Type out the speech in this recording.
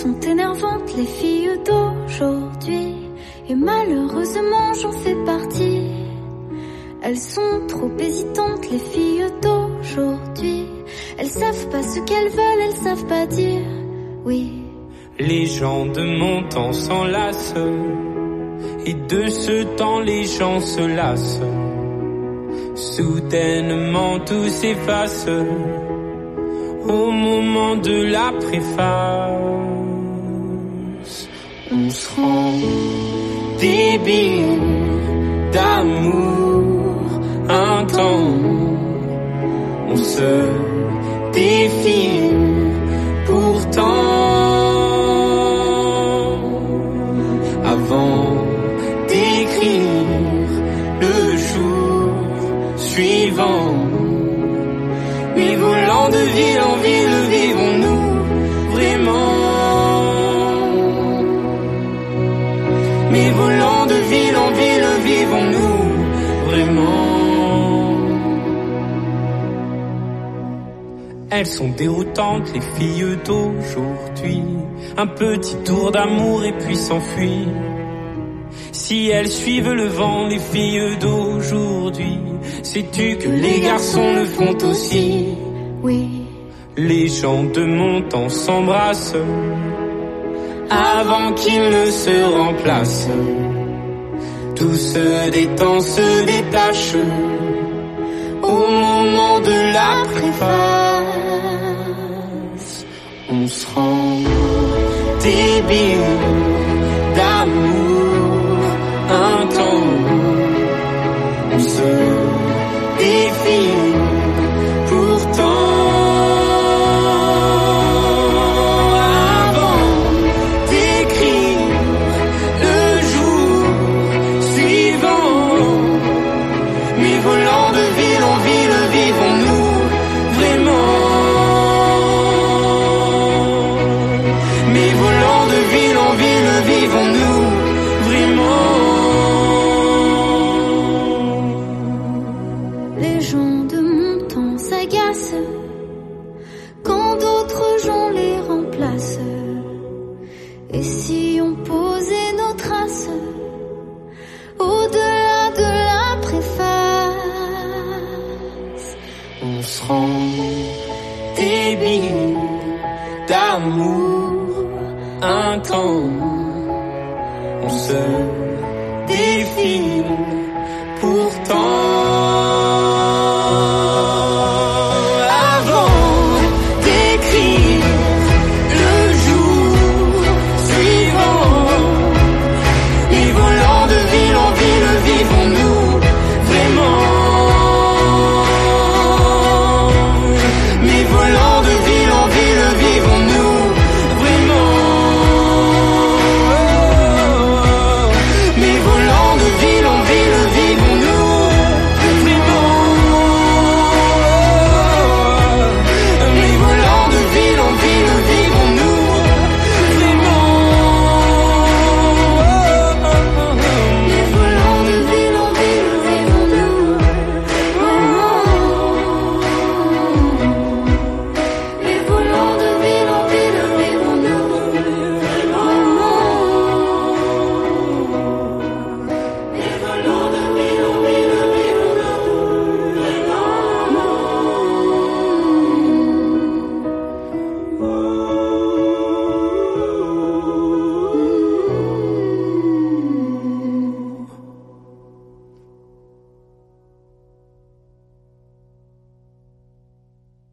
sont énervantes, les filles d'aujourd'hui. Et malheureusement, j'en fais partie. Elles sont trop hésitantes, les filles d'aujourd'hui. Elles savent pas ce qu'elles veulent, elles savent pas dire oui. Les gens de mon temps s'enlacent, et de ce temps les gens se lassent. Soudainement tout s'efface au moment de la préface. On se rend débile d'amour un temps. On se défile pourtant avant d'écrire le jour suivant. Mais volant de ville en ville, vivons-nous vraiment? Mais volant de ville en ville, vivons-nous vraiment? Elles sont déroutantes, les filles d'aujourd'hui. Un petit tour d'amour et puis s'enfuir. Si elles suivent le vent, les filles d'aujourd'hui, sais-tu que les garçons le font aussi? Oui. Les gens de mon temps s'embrassent avant qu'ils ne se remplacent. Tout se détend, se détache au moment de la préface. On se rend débile d'amour un temps. On se défile pourtant avant d'écrire le jour suivant. Mais volant de ville en ville, vivons-nous vraiment? Mais volant de ville en ville, vivons-nous vraiment? Les gens de mon temps s'agacent quand d'autres gens les remplacent. Et si on posait nos traces au-delà de la préface? On se rend débile d'amour un temps. On se défile pourtant